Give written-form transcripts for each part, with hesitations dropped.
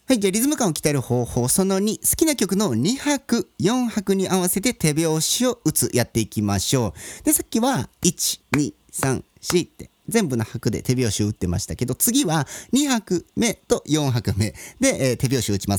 はい、じゃあリズム感を鍛える方法その2、好きな曲の2拍4拍に合わせて手拍子を打つやっていきましょう。でさっきは1,2,3,4って全部の拍で手拍子を打ってましたけど、次は2拍目と4拍目で、手拍子を打ちます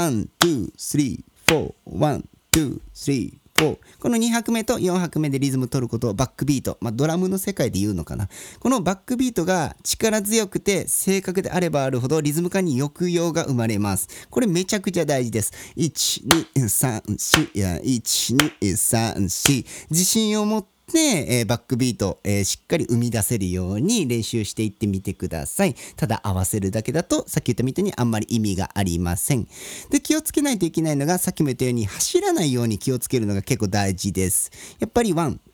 。1、2、3、4、1、2、3、4。この2拍目と4拍目でリズム取ることをバックビート、ドラムの世界で言うのかな。このバックビートが力強くて正確であればあるほどリズム感に抑揚が生まれます。これめちゃくちゃ大事です。1,2,3,4 1,2,3,4 自信を持ってバックビート、しっかり生み出せるように練習していってみてください。ただ合わせるだけだとさっき言ったみたいにあんまり意味がありません。で気をつけないといけないのが、さっきも言ったように走らないように気をつけるのが結構大事です。やっぱり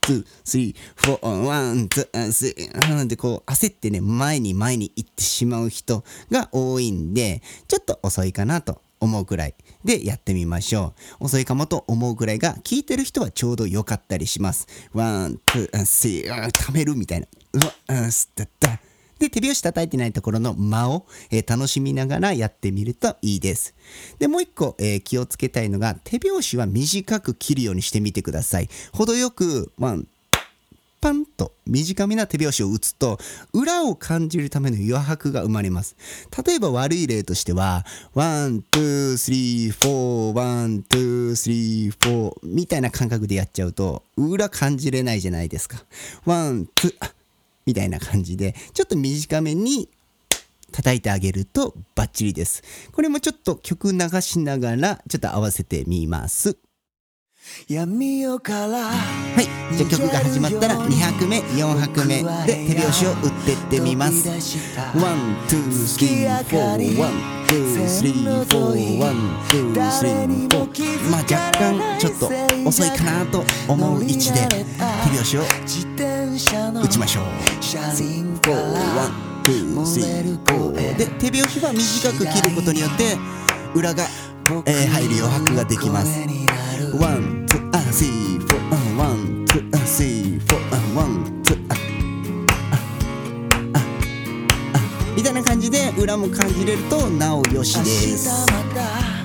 1、2、3、4、1、2、3でこう焦ってね前に行ってしまう人が多いんで、ちょっと遅いかなと思うくらいでやってみましょう。遅いかもと思うくらいが聞いてる人はちょうど良かったりします。ワン、ツー、スリー、ためるみたいな。で手拍子叩いてないところの間を、楽しみながらやってみるといいです。でもう一個、気をつけたいのが、手拍子は短く切るようにしてみてください。程よくパンと短めな手拍子を打つと裏を感じるための余白が生まれます。例えば悪い例としては1、2、3、4、1、2、3、4みたいな感覚でやっちゃうと裏感じれないじゃないですか。1、2みたいな感じでちょっと短めに叩いてあげるとバッチリです。これもちょっと曲流しながらちょっと合わせてみます。はい、じゃあ曲が始まったら2拍目4拍目で手拍子を打ってってみます。1、2、3、4 1、2、3、4 1、2、3、4。若干ちょっと遅いかなと思う位置で手拍子を打ちましょう。4、1、2、3、4で手拍子は短く切ることによって裏が、入る余白ができます。1、2、3、4 1、2、3、4 1、2みたいな感じで裏も感じれるとなおよしです。